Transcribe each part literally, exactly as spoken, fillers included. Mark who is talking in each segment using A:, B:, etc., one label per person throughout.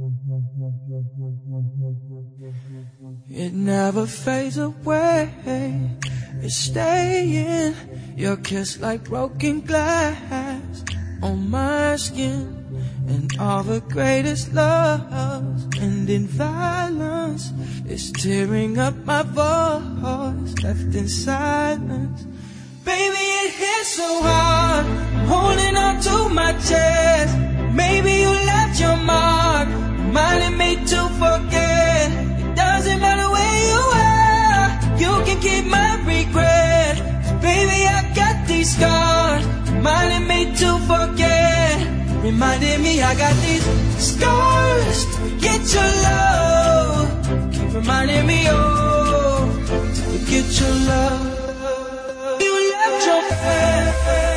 A: It never fades away. It's staying. Your kiss like broken glass on my skin. And all the greatest loves end in violence. It's tearing up my voice, left in silence. Baby, it hits so hard, I'm holding on to my chest. Maybe you left your mark, reminding me to forget. It doesn't matter where you are, you can keep my regret. 'Cause baby, I got these scars, reminding me to forget. Reminding me I got these scars to forget your love. Keep reminding me, oh, to forget your love. You left your man,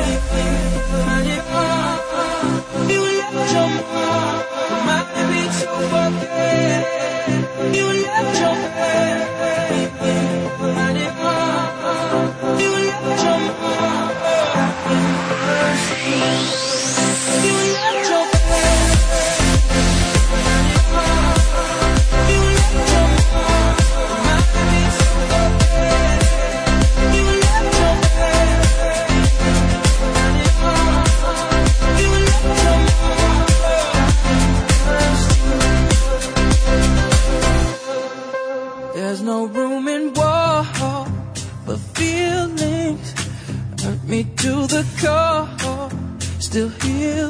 A: you left your mom, reminding me to forget. You left your man, you left your mom. There's no room in war for feelings. Hurt me to the core, still heal.